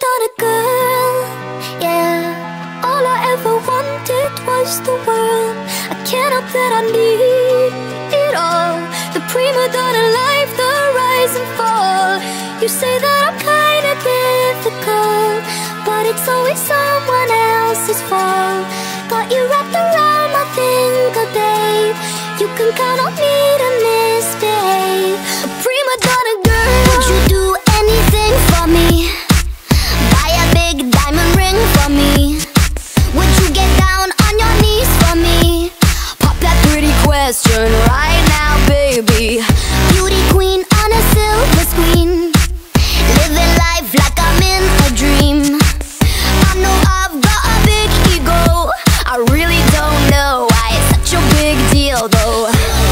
donna girl, yeah. All I ever wanted was the world. I can't help that I need it all. The prima donna life, the rise and fall. You say that I'm kinda difficult, but it's always someone else's fault. Got you wrapped around my finger, babe. You can count on me to misbehave. A prima donna girl. Would you do anything for me? Buy a big diamond ring for me? Would you get down on your knees for me? Pop that pretty question right now, baby. Beauty queen on a silver screen, living life like I'm in a dream. I know I've got a big ego. I really don't know why it's such a big deal though.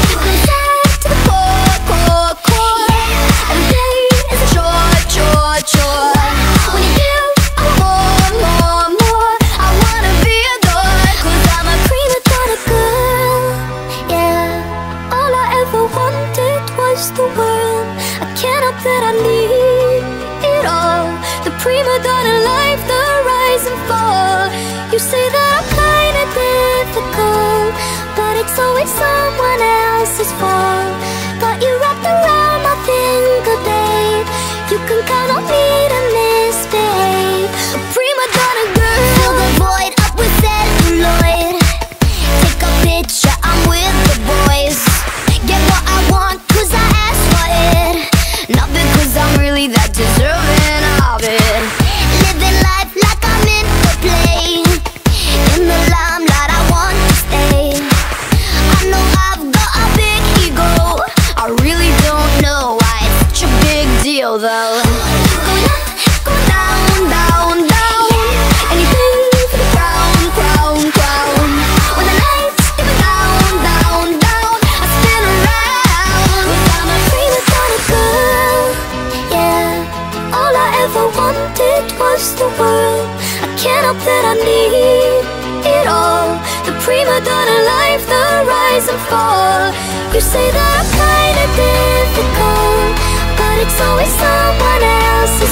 To the core, core, core. Every day is a chore, chore, chore. When you give, I want more, more, more. I wanna be adored, 'cause I'm a prima donna girl, yeah. All I ever wanted was the world. I can't help that I need it all. The prima donna life, the rise and fall. You say that I'm kinda difficult, but it's always someone else's fault. Got you wrapped around my finger, babe. You can count on me to misbehave. A prima donna girl. Fill the void up with celluloid. Take a picture, I'm with the boys. Get what I want 'cause I asked for it, not because I'm really that deserving of it. Living life like I'm in a play, in the limelight I want to stay. I know I've got a big ego. I really don't know why it's such a big deal though. Going up, going down, down, down. Anything for the crown, crown, crown. When the lights get down, down, down, I spin around. 'Cause I'm a prima donna girl, yeah. All I ever wanted was the world. I can't help that I need it all. The prima donna life, the rise and fall. You say that I'm kinda difficult, but it's always someone else's